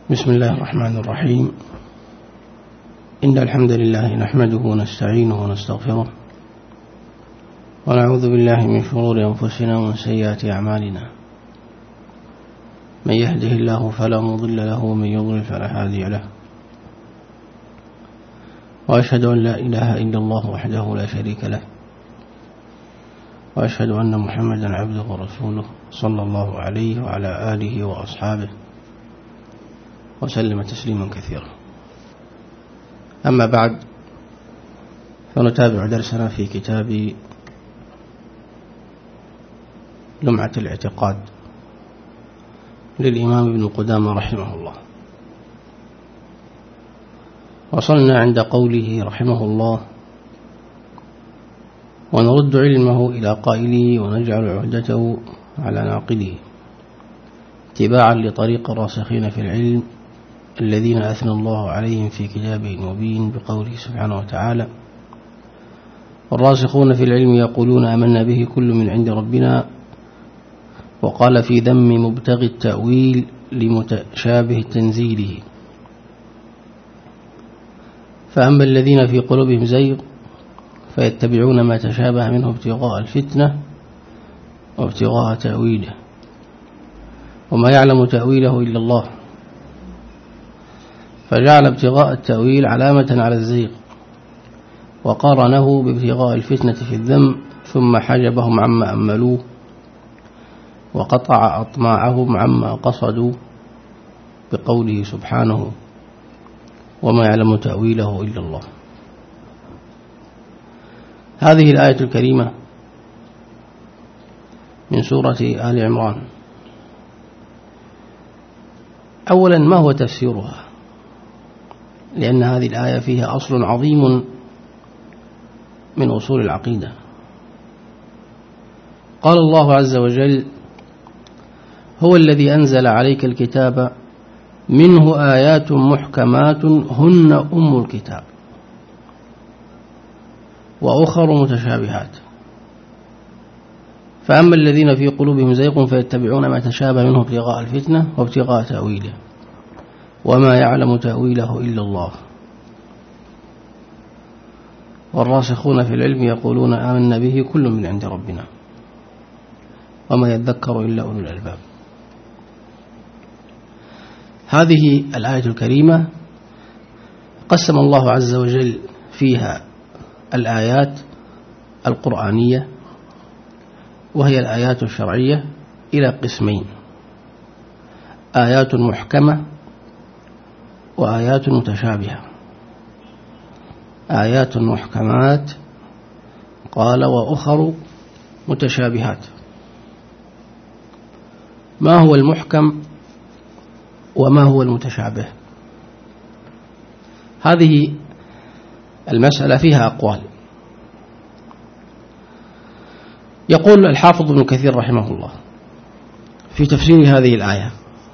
بسم الله الرحمن الرحيم. إن الحمد لله نحمده ونستعينه ونستغفره ونعوذ بالله من شرور أنفسنا ومن سيئات أعمالنا. من يهده الله فلا مضل له ومن يضلل فلا هادي له، وأشهد أن لا إله إلا الله وحده لا شريك له، وأشهد أن محمدا عبده ورسوله صلى الله عليه وعلى آله وأصحابه وسلم تسليما كثيرا. أما بعد، فنتابع درسنا في كتاب لمعة الاعتقاد للإمام ابن قدامة رحمه الله. وصلنا عند قوله رحمه الله: ونرد علمه إلى قائله ونجعل عهدته على ناقله، اتباعا لطريق الراسخين في العلم الذين أثنى الله عليهم في كتابه المبين بقوله سبحانه وتعالى: والراسخون في العلم يقولون آمنا به كل من عند ربنا. وقال في ذم مبتغي التأويل لمتشابه تنزيله: فأما الذين في قلوبهم زيغ فيتبعون ما تشابه منه ابتغاء الفتنة وابتغاء تأويله وما يعلم تأويله إلا الله. فجعل ابتغاء التأويل علامة على الزيغ، وقارنه بابتغاء الفتنة في الذم، ثم حجبهم عما أملوه وقطع أطماعهم عما قصدوا بقوله سبحانه: وما يعلم تأويله إلا الله. هذه الآية الكريمة من سورة آل عمران. أولا، ما هو تفسيرها؟ لأن هذه الآية فيها أصل عظيم من أصول العقيدة. قال الله عز وجل: هو الذي أنزل عليك الكتاب منه آيات محكمات هن أم الكتاب وأخر متشابهات، فأما الذين في قلوبهم زيغ فيتبعون ما تشابه منه ابتغاء الفتنة وابتغاء تأويله وما يعلم تأويله إلا الله. والراسخون في العلم يقولون آمنا به كل من عند ربنا وما يذكر إلا أولو الألباب. هذه الآية الكريمة قسم الله عز وجل فيها الآيات القرآنية وهي الآيات الشرعية إلى قسمين: آيات محكمة وآيات متشابهة. آيات محكمات، قال: وأخر متشابهات. ما هو المحكم وما هو المتشابه؟ هذه المسألة فيها أقوال. يقول الحافظ ابن كثير رحمه الله في تفسير هذه الآية: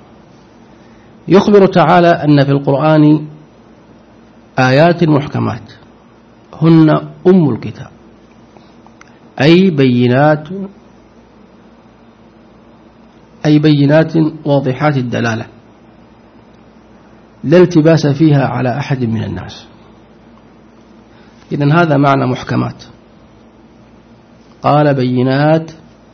يخبر تعالى أن في القرآن آيات محكمات هن أم الكتاب، أي بينات واضحات الدلالة لا التباس فيها على أحد من الناس. إذن هذا معنى محكمات. قال: بينات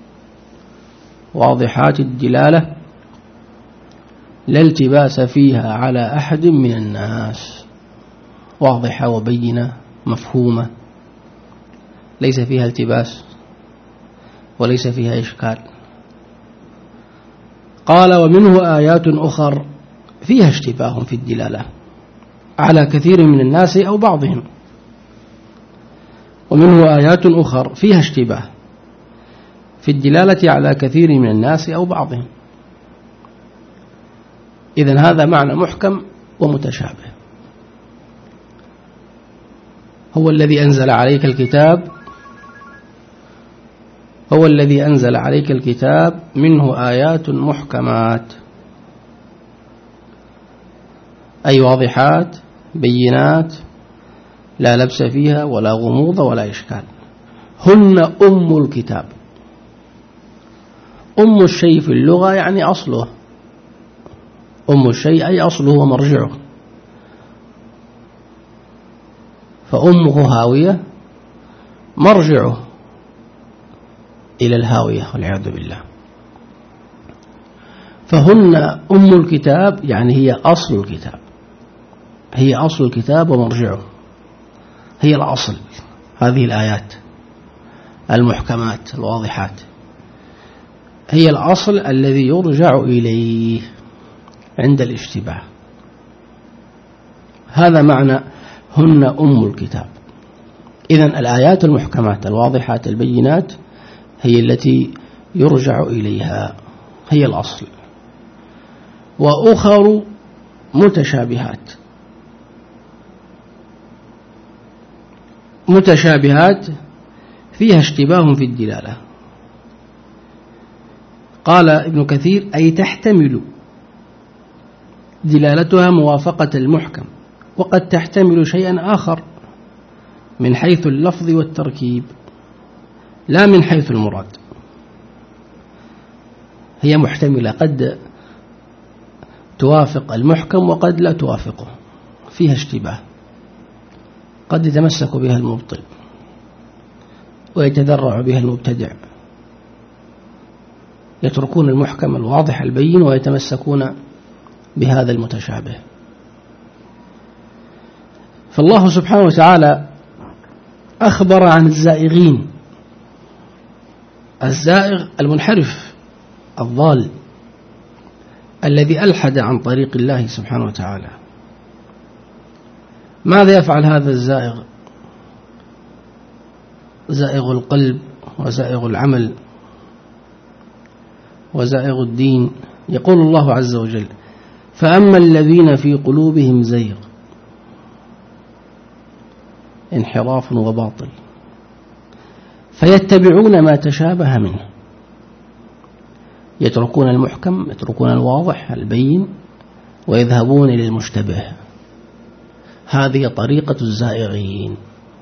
واضحات الدلالة لا التباس فيها على أحد من الناس، واضحة وبينة مفهومة، ليس فيها التباس وليس فيها إشكال. قال: ومنه آيات أخر فيها اشتباه في الدلالة على كثير من الناس أو بعضهم. ومنه آيات أخر فيها اشتباه في الدلالة على كثير من الناس أو بعضهم. إذن هذا معنى محكم ومتشابه. هو الذي أنزل عليك الكتاب منه آيات محكمات، أي واضحات بينات لا لبس فيها ولا غموض ولا إشكال. هن أم الكتاب. أم الشيء في اللغة يعني أصله، أم الشيء أي أصله ومرجعه، فأمه هاوية مرجعه إلى الهاوية والعياذ بالله. فهن أم الكتاب يعني هي أصل الكتاب، هي أصل الكتاب ومرجعه، هي الأصل. هذه الآيات المحكمات الواضحات هي الأصل الذي يرجع إليه عند الاشتباه. هذا معنى هن أم الكتاب. إذن الآيات المحكمات الواضحات البينات هي التي يرجع إليها، هي الأصل. وأخر متشابهات، متشابهات فيها اشتباه في الدلالة. قال ابن كثير أي تحتمل دلالتها موافقة المحكم، وقد تحتمل شيئا آخر من حيث اللفظ والتركيب لا من حيث المراد. هي محتملة، قد توافق المحكم وقد لا توافقه، فيها اشتباه، قد يتمسك بها المبطل ويتذرع بها المبتدع، يتركون المحكم الواضح البين ويتمسكون بهذا المتشابه. فالله سبحانه وتعالى أخبر عن الزائغين، الزائغ المنحرف الضال الذي ألحد عن طريق الله سبحانه وتعالى. ماذا يفعل هذا الزائغ؟ زائغ القلب وزائغ العمل وزائغ الدين. يقول الله عز وجل: فأما الذين في قلوبهم زيغ، انحراف وباطل، فيتبعون ما تشابه منه، يتركون المحكم، يتركون الواضح البين ويذهبون إلى المشتبه. هذه طريقة الزائغين،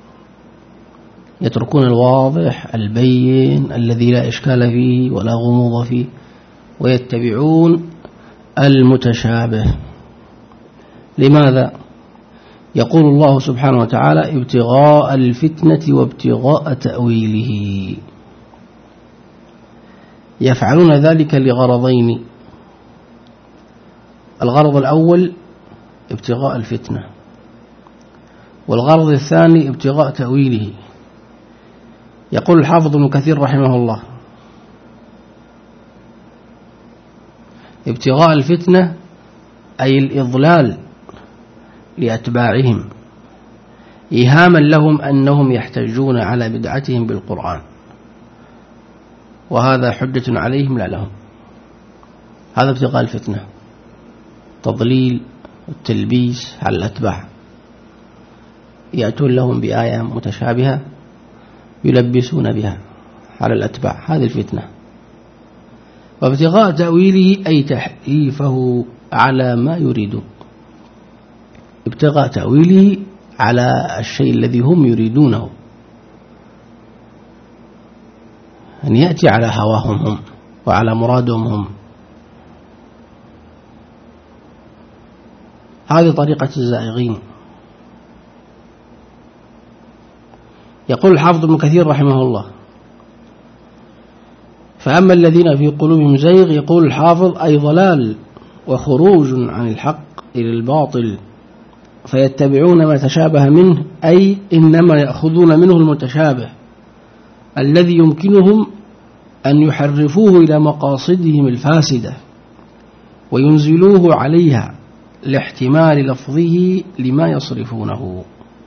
يتركون الواضح البين الذي لا إشكال فيه ولا غموض فيه ويتبعون المتشابه. لماذا؟ يقول الله سبحانه وتعالى: ابتغاء الفتنة وابتغاء تأويله. يفعلون ذلك لغرضين: الغرض الأول ابتغاء الفتنة، والغرض الثاني ابتغاء تأويله. يقول الحافظ ابن كثير رحمه الله: ابتغاء الفتنة أي الإضلال لأتباعهم، إيهاما لهم أنهم يحتجون على بدعتهم بالقرآن، وهذا حجة عليهم لا لهم. هذا ابتغاء الفتنة، تضليل والتلبيس على الأتباع، يأتون لهم بآية متشابهة يلبسون بها على الأتباع، هذه الفتنة. وابتغاء تأويله أي تحريفه على ما يريدون، ابتغاء تأويله على الشيء الذي هم يريدونه، أن يأتي على هواهم هم وعلى مرادهم هم. هذه طريقة الزائغين. يقول الحافظ ابن كثير رحمه الله: فأما الذين في قلوبهم زيغ، يقول الحافظ أي ضلال وخروج عن الحق إلى الباطل، فيتبعون ما تشابه منه، أي إنما يأخذون منه المتشابه الذي يمكنهم أن يحرفوه إلى مقاصدهم الفاسدة وينزلوه عليها لاحتمال لفظه لما يصرفونه.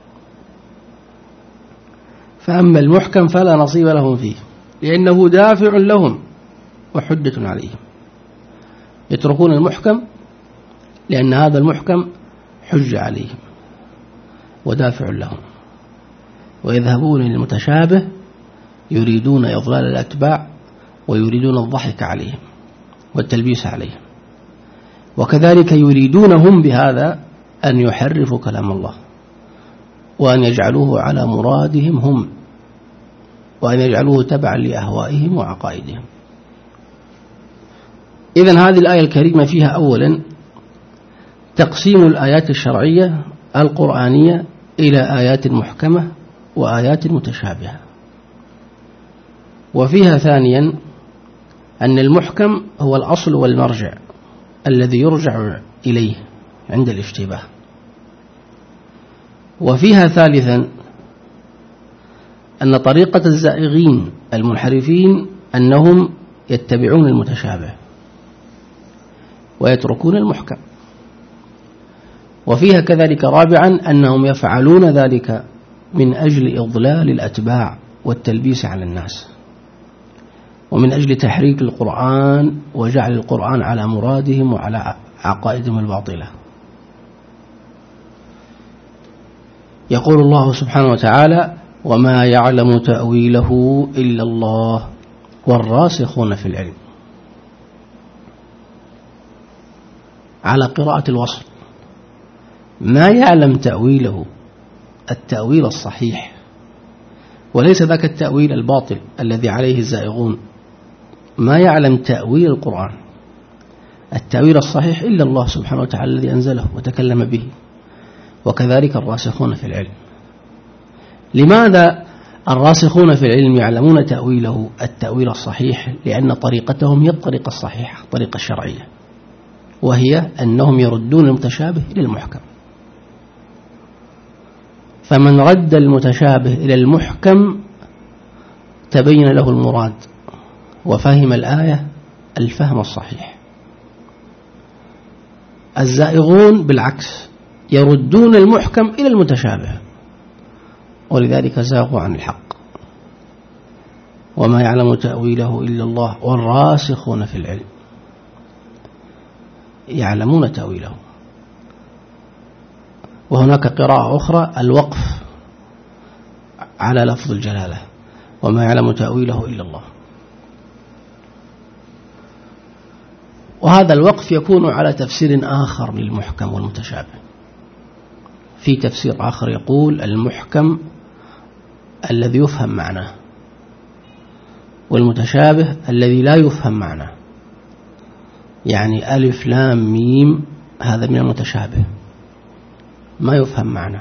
فأما المحكم فلا نصيب لهم فيه، لأنه دافع لهم وحجة عليهم. يتركون المحكم لأن هذا المحكم حجة عليهم ودافع لهم، ويذهبون للمتشابه يريدون إضلال الأتباع ويريدون الضحك عليهم والتلبيس عليهم. وكذلك يريدون هم بهذا أن يحرفوا كلام الله وأن يجعلوه على مرادهم هم، وأن يجعلوه تبعا لأهوائهم وعقائدهم. إذن هذه الآية الكريمة فيها أولا تقسيم الآيات الشرعية القرآنية إلى آيات محكمة وآيات متشابهة. وفيها ثانيا أن المحكم هو الأصل والمرجع الذي يرجع إليه عند الاشتباه. وفيها ثالثا أن طريقة الزائغين المنحرفين أنهم يتبعون المتشابه ويتركون المحكم. وفيها كذلك رابعا أنهم يفعلون ذلك من أجل إضلال الأتباع والتلبيس على الناس، ومن أجل تحريك القرآن وجعل القرآن على مرادهم وعلى عقائدهم الباطلة. يقول الله سبحانه وتعالى: وما يعلم تأويله إلا الله والراسخون في العلم، على قراءة الوصل. ما يعلم تأويله التأويل الصحيح، وليس ذاك التأويل الباطل الذي عليه الزائغون. ما يعلم تأويل القرآن التأويل الصحيح إلا الله سبحانه وتعالى الذي أنزله وتكلم به، وكذلك الراسخون في العلم. لماذا الراسخون في العلم يعلمون تأويله التأويل الصحيح؟ لأن طريقتهم هي الطريقة الصحيحة، الطريقة الشرعية، وهي أنهم يردون المتشابه إلى المحكم. فمن رد المتشابه إلى المحكم تبين له المراد وفهم الآية الفهم الصحيح. الزائغون بالعكس يردون المحكم إلى المتشابه، ولذلك زاغوا عن الحق. وما يعلم تأويله إلا الله والراسخون في العلم، يعلمون تأويله. وهناك قراءة أخرى الوقف على لفظ الجلالة: وما يعلم تأويله إلا الله. وهذا الوقف يكون على تفسير آخر للمحكم والمتشابه. في تفسير آخر يقول: المحكم الذي يفهم معناه، والمتشابه الذي لا يفهم معناه. يعني ألف لام ميم هذا من المتشابه ما يفهم معناه.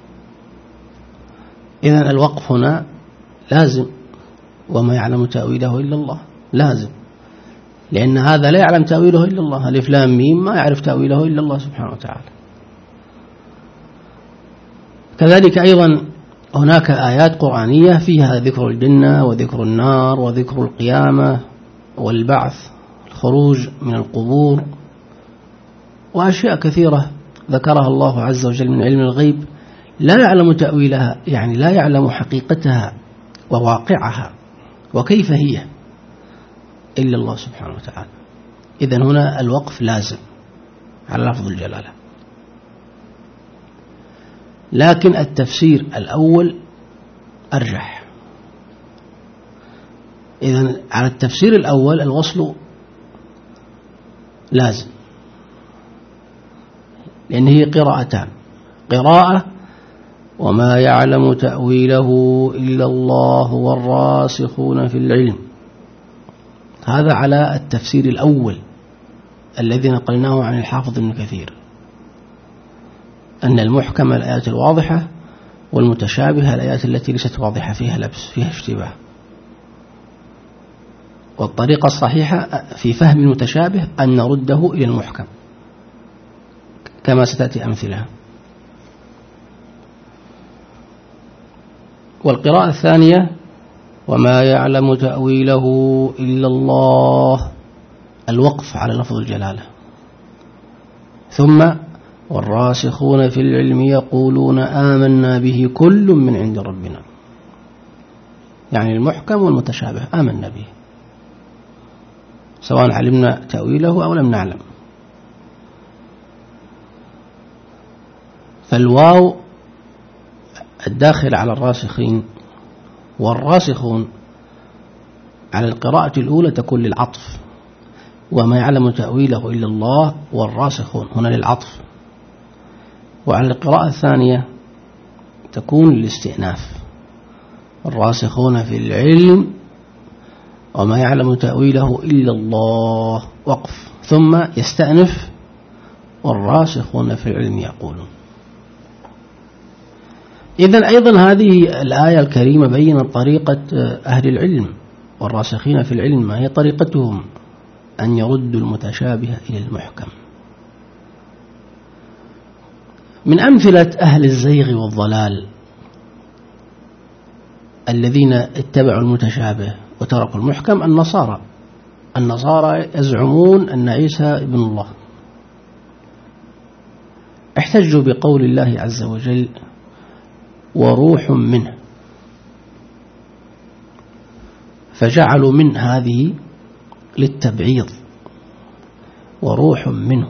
إذن الوقف هنا لازم. وما يعلم تأويله إلا الله لازم، لأن هذا لا يعلم تأويله إلا الله. ألف لام ميم ما يعرف تأويله إلا الله سبحانه وتعالى. كذلك أيضا هناك آيات قرآنية فيها ذكر الجنة وذكر النار وذكر القيامة والبعث، الخروج من القبور، وأشياء كثيرة ذكرها الله عز وجل من علم الغيب لا يعلم تأويلها، يعني لا يعلم حقيقتها وواقعها وكيف هي إلا الله سبحانه وتعالى. إذن هنا الوقف لازم على لفظ الجلالة. لكن التفسير الأول أرجح. إذن على التفسير الأول الوصل لازم، لأن هي قراءتان: قراءة وما يعلم تأويله إلا الله والراسخون في العلم، هذا على التفسير الأول الذي نقلناه عن الحافظ ابن كثير، أن المحكم الآيات الواضحة والمتشابهة الآيات التي ليست واضحة فيها لبس فيها اشتباه. والطريقة الصحيحة في فهم المتشابه أن نرده إلى المحكم كما ستأتي أمثلها. والقراءة الثانية: وما يعلم تأويله إلا الله، الوقف على لفظ الجلالة. ثم والراسخون في العلم يقولون آمنا به كل من عند ربنا، يعني المحكم والمتشابه آمنا به سواء علمنا تأويله أو لم نعلم. فالواو الداخل على الراسخين والراسخون على القراءة الأولى تكون للعطف، وما يعلم تأويله إلا الله والراسخون هنا للعطف. وعلى القراءة الثانية تكون للاستئناف: الراسخون في العلم وما يعلم تأويله إلا الله، وقف، ثم يستأنف والراسخون في العلم يقولون. إذن أيضا هذه الآية الكريمة بيّنت طريقة أهل العلم والراسخين في العلم، ما هي طريقتهم؟ أن يردوا المتشابه إلى المحكم. من أمثلة أهل الزيغ والضلال الذين اتبعوا المتشابه وتركوا المحكم النصارى يزعمون أن عيسى ابن الله. احتجوا بقول الله عز وجل وروح منه، فجعلوا من هذه للتبعيض، وروح منه،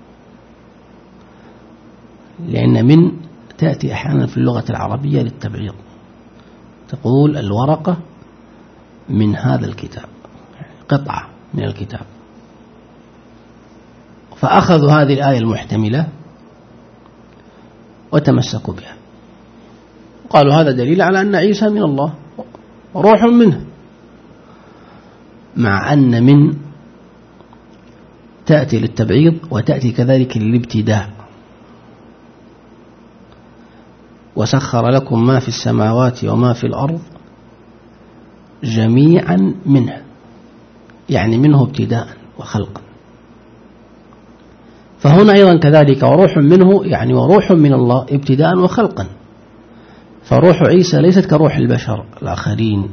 لأن من تأتي أحيانا في اللغة العربية للتبعيض، تقول الورقة من هذا الكتاب، قطعة من الكتاب. فأخذوا هذه الآية المحتملة وتمسكوا بها، قالوا هذا دليل على أن عيسى من الله روح منه، مع أن من تأتي للتبعيض وتأتي كذلك للابتداء. وسخر لكم ما في السماوات وما في الأرض جميعا منه، يعني منه ابتداء وخلقا. فهنا أيضا كذلك وروح منه، يعني وروح من الله ابتداء وخلقا. فروح عيسى ليست كروح البشر الآخرين،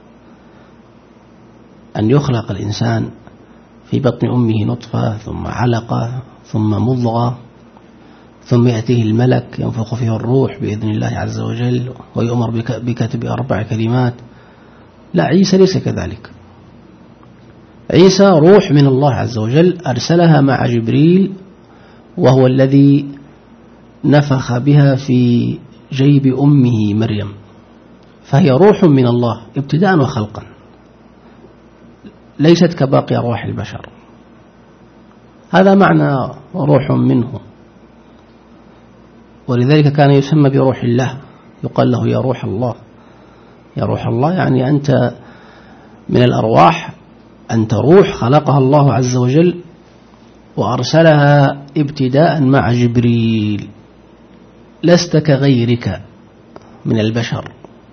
أن يخلق الإنسان في بطن أمه نطفة ثم علقة ثم مضغة ثم يأتيه الملك ينفخ فيه الروح بإذن الله عز وجل ويؤمر بكتب 4 كلمات. لا، عيسى ليس كذلك. عيسى روح من الله عز وجل أرسلها مع جبريل، وهو الذي نفخ بها في جيب أمه مريم، فهي روح من الله ابتداء وخلقا، ليست كباقي أرواح البشر. هذا معنى روح منه، ولذلك كان يسمى بروح الله، يقال له يا روح الله. يا روح الله يعني أنت من الأرواح، أنت روح خلقها الله عز وجل وأرسلها ابتداء مع جبريل، لست كغيرك من البشر.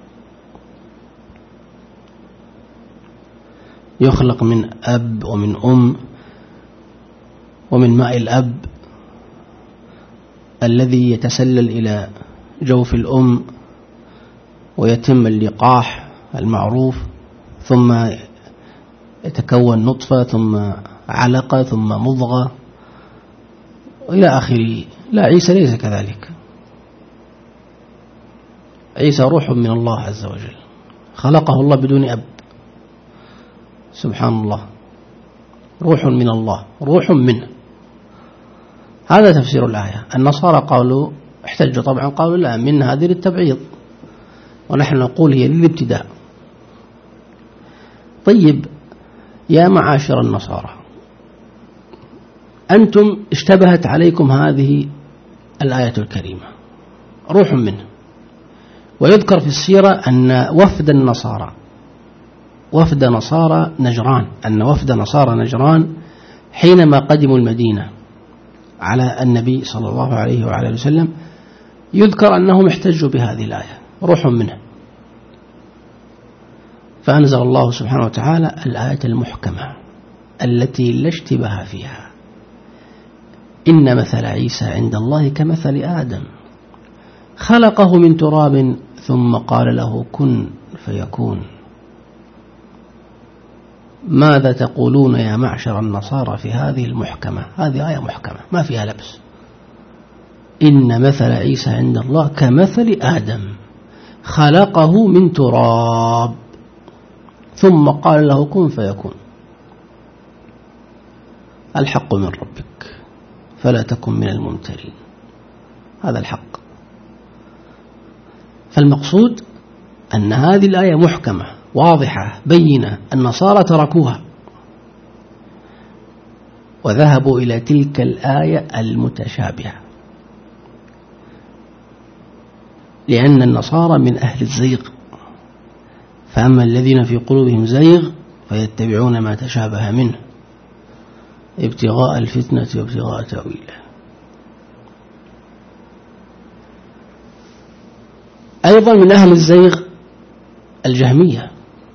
يخلق من أب ومن أم ومن ماء الأب الذي يتسلل إلى جوف الأم ويتم اللقاح المعروف، ثم يتكون نطفة ثم علقة ثم مضغة إلى آخره. لا، عيسى ليس كذلك. عيسى روح من الله عز وجل، خلقه الله بدون أب، سبحان الله، روح من الله، روح منه. هذا تفسير الآية. النصارى قالوا، احتجوا طبعا، قالوا لا، من هذه للتبعيض، ونحن نقول هي للابتداء. طيب يا معاشر النصارى، أنتم اشتبهت عليكم هذه الآية الكريمة روح منه. ويذكر في السيرة أن وفد نصارى نجران، أن وفد نصارى نجران حينما قدموا المدينة على النبي صلى الله عليه وعلى وسلم، يذكر أنهم احتجوا بهذه الآية روح منه، فأنزل الله سبحانه وتعالى الآية المحكمة التي لا اشتباه فيها: إن مثل عيسى عند الله كمثل آدم خلقه من تراب ثم قال له كن فيكون. ماذا تقولون يا معشر النصارى في هذه المحكمة؟ هذه آية محكمة ما فيها لبس. إن مثل عيسى عند الله كمثل آدم خلقه من تراب ثم قال له كن فيكون. الحق من ربك فلا تكن من الممترين. هذا الحق. فالمقصود أن هذه الآية محكمة واضحة بينة. النصارى تركوها وذهبوا إلى تلك الآية المتشابهة، لأن النصارى من أهل الزيغ. فأما الذين في قلوبهم زيغ فيتبعون ما تشابه منه ابتغاء الفتنة وابتغاء تأويله. أيضا من أهل الزيغ الجهمية،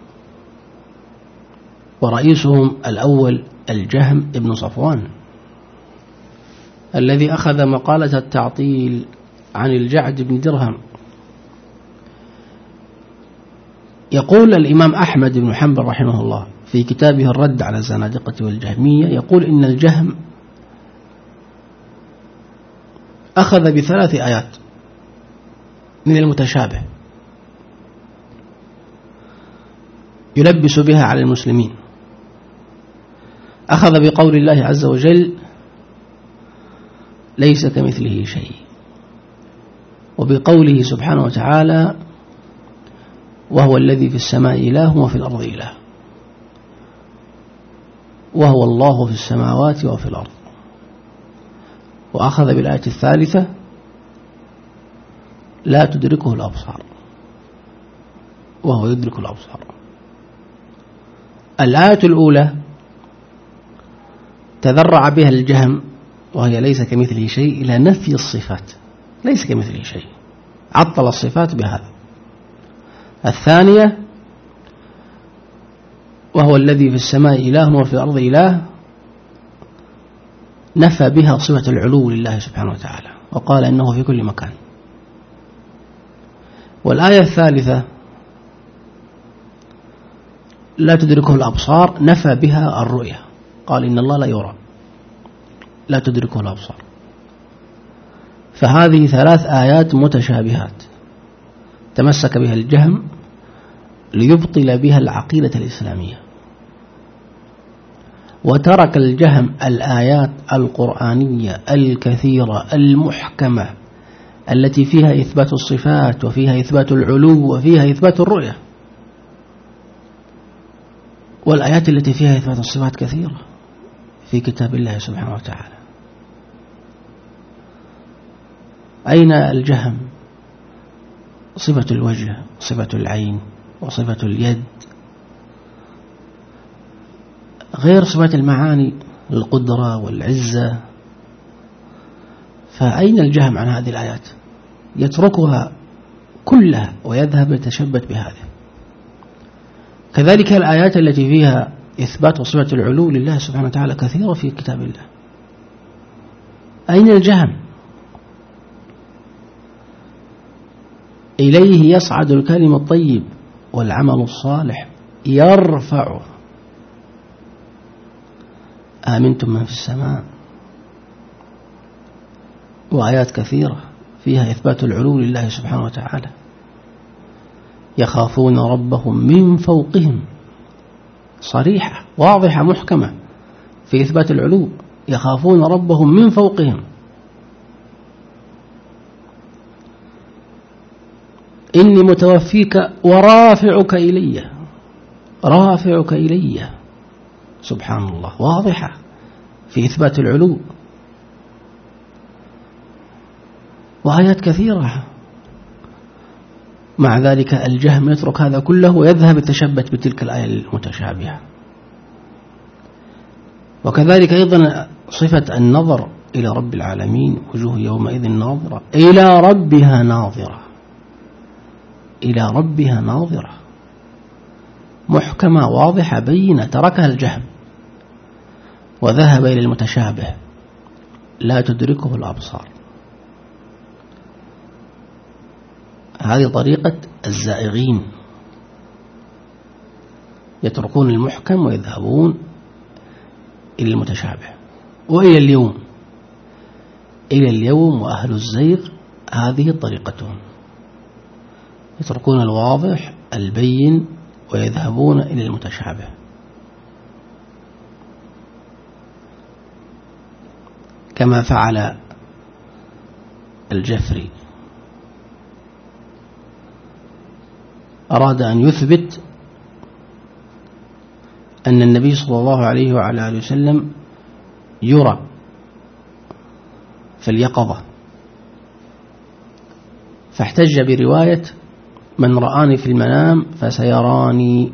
ورئيسهم الأول الجهم ابن صفوان الذي أخذ مقالة التعطيل عن الجعد بن درهم. يقول الإمام أحمد بن حنبل رحمه الله في كتابه الرد على الزنادقة والجهمية، يقول إن الجهم أخذ ب3 آيات من المتشابه يلبس بها على المسلمين. أخذ بقول الله عز وجل ليس كمثله شيء، وبقوله سبحانه وتعالى وهو الذي في السماء إله وفي الأرض إله، وهو الله في السماوات وفي الأرض. وأخذ بالآية الثالثة لا تدركه الأبصار وهو يدرك الأبصار. الآية الأولى تذرع بها الجهم وهي ليس كمثله شيء إلى نفي الصفات، ليس كمثله شيء، عطل الصفات بهذا. الثانية وهو الذي في السماء إله وفي الأرض إله، نفى بها صفة العلو لله سبحانه وتعالى وقال إنه في كل مكان. والآية الثالثة لا تدركه الأبصار، نفى بها الرؤية، قال إن الله لا يرى، لا تدركه الأبصار. فهذه 3 آيات متشابهات تمسك بها الجهم ليبطل بها العقيدة الإسلامية. وترك الجهم الآيات القرآنية الكثيرة المحكمة التي فيها إثبات الصفات وفيها إثبات العلو وفيها إثبات الرؤية. والآيات التي فيها إثبات الصفات كثيرة في كتاب الله سبحانه وتعالى. أين الجهم؟ صفة الوجه، صفة العين، وصفة اليد، غير صفة المعاني، القدرة والعزة. فأين الجهم عن هذه الآيات؟ يتركها كلها ويذهب يتشبت بهذه. كذلك الآيات التي فيها إثبات صفة العلو لله سبحانه وتعالى كثيرة في كتاب الله. أين الجهم؟ إليه يصعد الكلم الطيب والعمل الصالح يرفعه. آمنتم من في السماء، وآيات كثيرة فيها إثبات العلو لله سبحانه وتعالى. يخافون ربهم من فوقهم، صريحة واضحة محكمة في إثبات العلو، يخافون ربهم من فوقهم. إني متوفيك ورافعك إلي، رافعك إلي، سبحان الله، واضحة في إثبات العلو. وآيات كثيرة. مع ذلك الجهم يترك هذا كله ويذهب يتشبت بتلك الآية المتشابهة. وكذلك أيضا صفة النظر إلى رب العالمين، وجوه يومئذ ناظرة إلى ربها ناظرة، إلى ربها ناظرة، محكمة واضحة بينة، تركها الجهم وذهب إلى المتشابه لا تدركه الأبصار. هذه طريقة الزائغين، يتركون المحكم ويذهبون إلى المتشابه. وإلى اليوم وأهل الزيغ هذه طريقتهم، يتركون الواضح البين ويذهبون إلى المتشابه. كما فعل الجفري، أراد أن يثبت أن النبي صلى الله عليه وعلى آله وسلم يرى في اليقظة، فاحتج برواية من رآني في المنام فسيراني،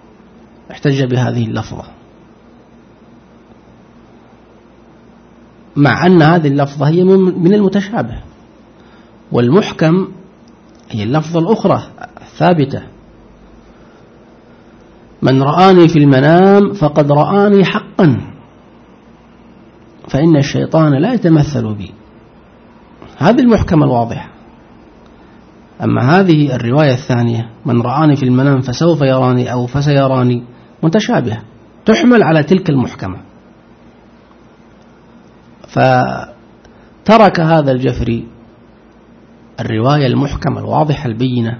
احتج بهذه اللفظة. مع أن هذه اللفظة هي من المتشابه، والمحكم هي اللفظة الأخرى ثابتة: من رآني في المنام فقد رآني حقا فإن الشيطان لا يتمثل بي. هذه المحكمة الواضحة. أما هذه الرواية الثانية: من رآني في المنام فسوف يراني أو فسيراني، متشابهة تحمل على تلك المحكمة. فترك هذا الجفري الرواية المحكمة الواضحة البينة: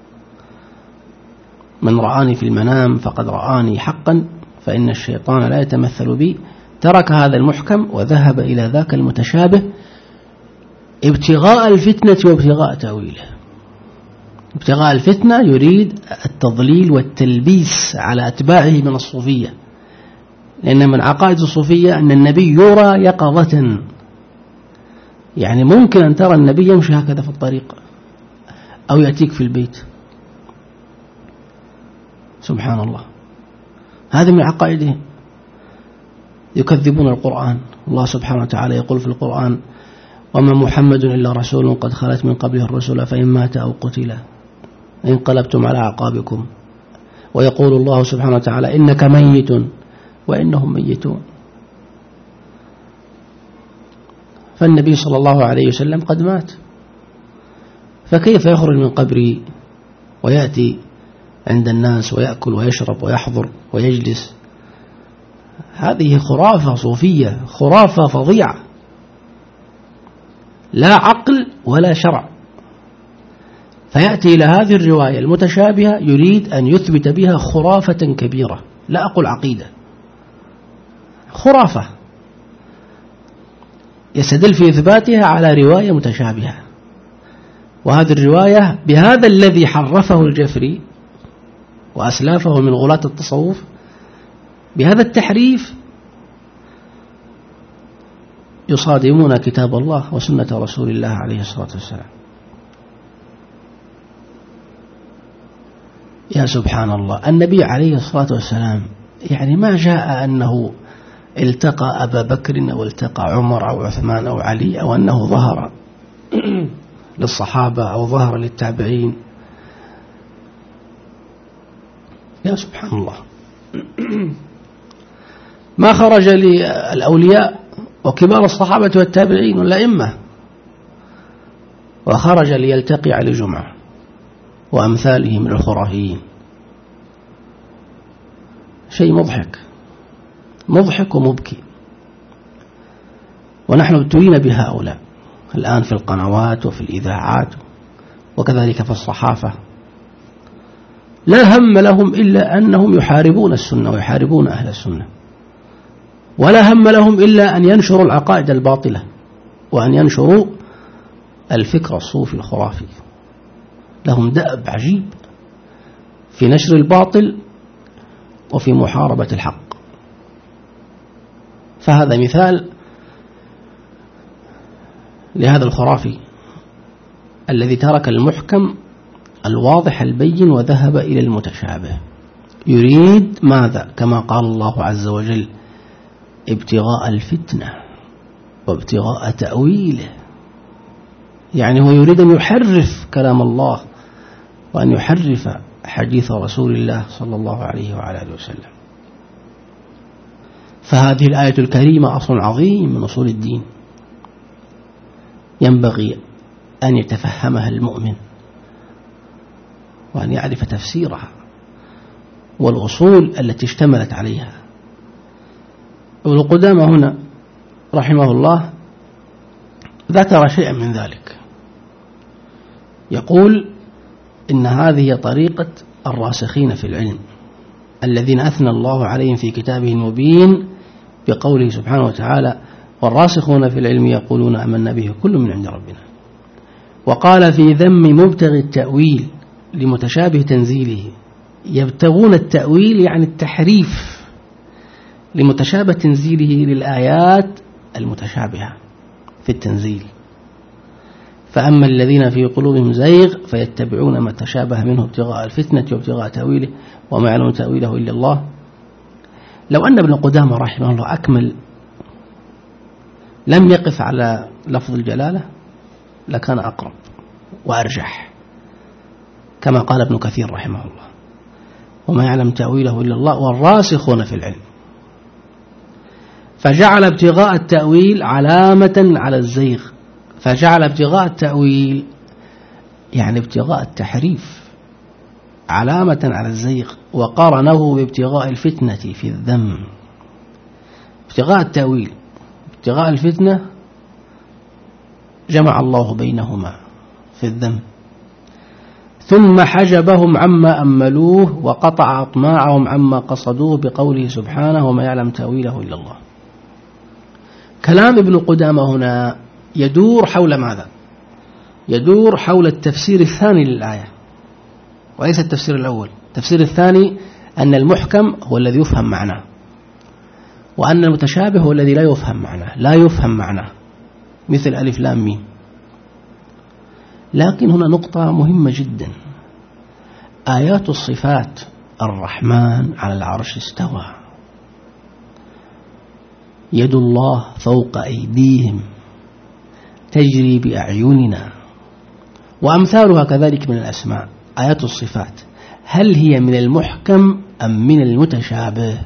من رآني في المنام فقد رآني حقا فإن الشيطان لا يتمثل بي. ترك هذا المحكم وذهب إلى ذاك المتشابه ابتغاء الفتنة وابتغاء تأويله. ابتغاء الفتنة يريد التضليل والتلبيس على أتباعه من الصوفية، لأن من عقائد الصوفية أن النبي يرى يقظة، يعني ممكن أن ترى النبي يمشي هكذا في الطريق أو يأتيك في البيت. سبحان الله، هذا من عقائدهم. يكذبون القرآن. الله سبحانه وتعالى يقول في القرآن: وما محمد إلا رسول قد خلت من قبله الرسل فإن مات أو قتل انقلبتم على أعقابكم. ويقول الله سبحانه وتعالى: إنك ميت وإنهم ميتون. فالنبي صلى الله عليه وسلم قد مات، فكيف يخرج من قبره ويأتي عند الناس ويأكل ويشرب ويحضر ويجلس؟ هذه خرافة صوفية، خرافة فظيعة، لا عقل ولا شرع. فيأتي إلى هذه الرواية المتشابهة يريد أن يثبت بها خرافة كبيرة، لا أقول عقيدة، خرافة، يستدل في إثباتها على رواية متشابهة. وهذه الرواية بهذا الذي حرفه الجفري وأسلافه من غلاة التصوف، بهذا التحريف يصادمون كتاب الله وسنة رسول الله عليه الصلاة والسلام. يا سبحان الله، النبي عليه الصلاة والسلام يعني ما جاء أنه التقى أبا بكر أو التقى عمر أو عثمان أو علي، أو أنه ظهر للصحابة أو ظهر للتابعين. يا سبحان الله، ما خرج للأولياء وكبار الصحابة والتابعين والأئمة، وخرج ليلتقي على جمعة وأمثاله من الخرافيين. شيء مضحك، مضحك ومبكي. ونحن ابتلينا بهؤلاء الآن في القنوات وفي الإذاعات وكذلك في الصحافة، لا هم لهم إلا أنهم يحاربون السنة ويحاربون أهل السنة، ولا هم لهم إلا أن ينشروا العقائد الباطلة وأن ينشروا الفكر الصوفي الخرافي. لهم دأب عجيب في نشر الباطل وفي محاربة الحق. فهذا مثال لهذا الخرافي الذي ترك المحكم الواضح البين وذهب إلى المتشابه، يريد ماذا؟ كما قال الله عز وجل: ابتغاء الفتنة وابتغاء تأويله. يعني هو يريد أن يحرف كلام الله وأن يحرف حديث رسول الله صلى الله عليه وعلى آله وسلم. فهذه الآية الكريمة أصل عظيم من أصول الدين، ينبغي أن يتفهمها المؤمن وأن يعرف تفسيرها والأصول التي اشتملت عليها. ابن قدامة هنا رحمه الله ذكر شيئا من ذلك، يقول: إن هذه طريقة الراسخين في العلم الذين أثنى الله عليهم في كتابه المبين بقوله سبحانه وتعالى: والراسخون في العلم يقولون آمنا به كل من عند ربنا. وقال في ذم مبتغي التأويل لمتشابه تنزيله، يبتغون التأويل يعني التحريف لمتشابه تنزيله للآيات المتشابهة في التنزيل. فأما الذين في قلوبهم زيغ فيتبعون ما تشابه منه ابتغاء الفتنة وابتغاء تأويله وما يعلم تأويله إلا الله. لو أن ابن قدامة رحمه الله أكمل لم يقف على لفظ الجلالة لكان أقرب وأرجح، كما قال ابن كثير رحمه الله: وما يعلم تأويله إلا الله والراسخون في العلم. فجعل ابتغاء التأويل علامة على الزيغ، فجعل ابتغاء التأويل يعني ابتغاء التحريف علامة على الزيغ، وقارنه بابتغاء الفتنة في الذم. ابتغاء التأويل ابتغاء الفتنة جمع الله بينهما في الذم، ثم حجبهم عما أملوه وقطع أطماعهم عما قصدوه بقوله سبحانه: وما يعلم تأويله إلا الله. كلام ابن قدامة هنا يدور حول ماذا؟ يدور حول التفسير الثاني للآية وليس التفسير الأول. التفسير الثاني أن المحكم هو الذي يفهم معناه، وأن المتشابه هو الذي لا يفهم معناه، لا يفهم معناه، مثل ألف لام ميم. لكن هنا نقطة مهمة جدا: آيات الصفات الرحمن على العرش استوى، يد الله فوق أيديهم تجري بأعيننا، وأمثالها كذلك من الأسماء. آيات الصفات هل هي من المحكم أم من المتشابه؟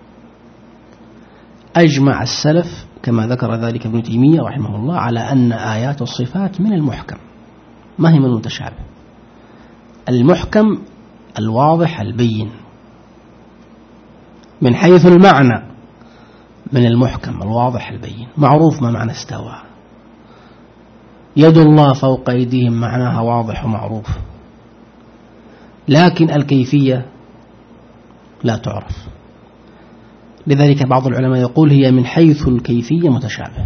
أجمع السلف كما ذكر ذلك ابن تيمية رحمه الله على أن آيات الصفات من المحكم، ما هي من المتشابه. المحكم الواضح البين من حيث المعنى، من المحكم الواضح البين، معروف ما معنى استوى. يد الله فوق أيديهم معناها واضح ومعروف، لكن الكيفية لا تعرف. لذلك بعض العلماء يقول هي من حيث الكيفية متشابه،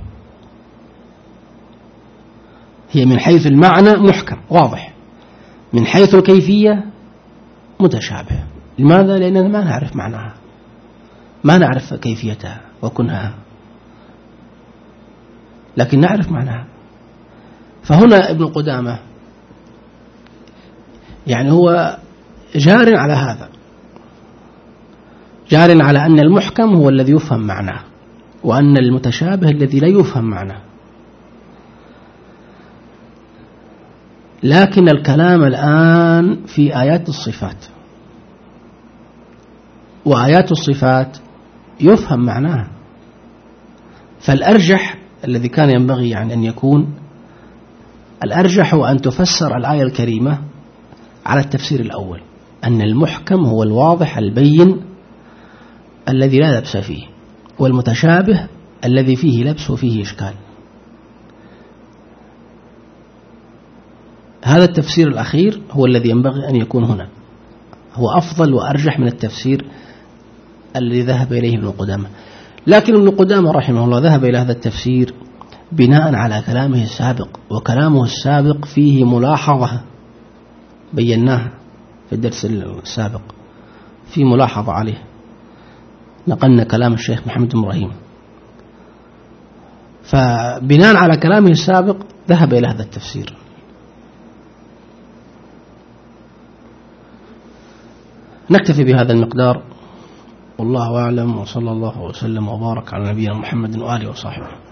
هي من حيث المعنى محكم واضح، من حيث الكيفية متشابه. لماذا؟ لأننا ما نعرف معناها، ما نعرف كيفيتها وكنها، لكن نعرف معناها. فهنا ابن قدامة يعني هو جار على هذا، جار على أن المحكم هو الذي يفهم معناه، وأن المتشابه الذي لا يفهم معناه. لكن الكلام الآن في آيات الصفات، وآيات الصفات يفهم معناها. فالأرجح الذي كان ينبغي يعني أن يكون الأرجح هو أن تفسر الآية الكريمة على التفسير الأول، أن المحكم هو الواضح البين الذي لا لبس فيه، والمتشابه الذي فيه لبس وفيه إشكال. هذا التفسير الأخير هو الذي ينبغي أن يكون هنا، هو أفضل وأرجح من التفسير الذي ذهب إليه ابن قدامة. لكن ابن قدامة رحمه الله ذهب إلى هذا التفسير بناء على كلامه السابق، وكلامه السابق فيه ملاحظة بيناها في الدرس السابق، في ملاحظة عليه، نقلنا كلام الشيخ محمد بن إبراهيم، فبناء على كلامه السابق ذهب إلى هذا التفسير. نكتفي بهذا المقدار، والله أعلم، وصلى الله وسلم وبارك على نبينا محمد وآله وصحبه.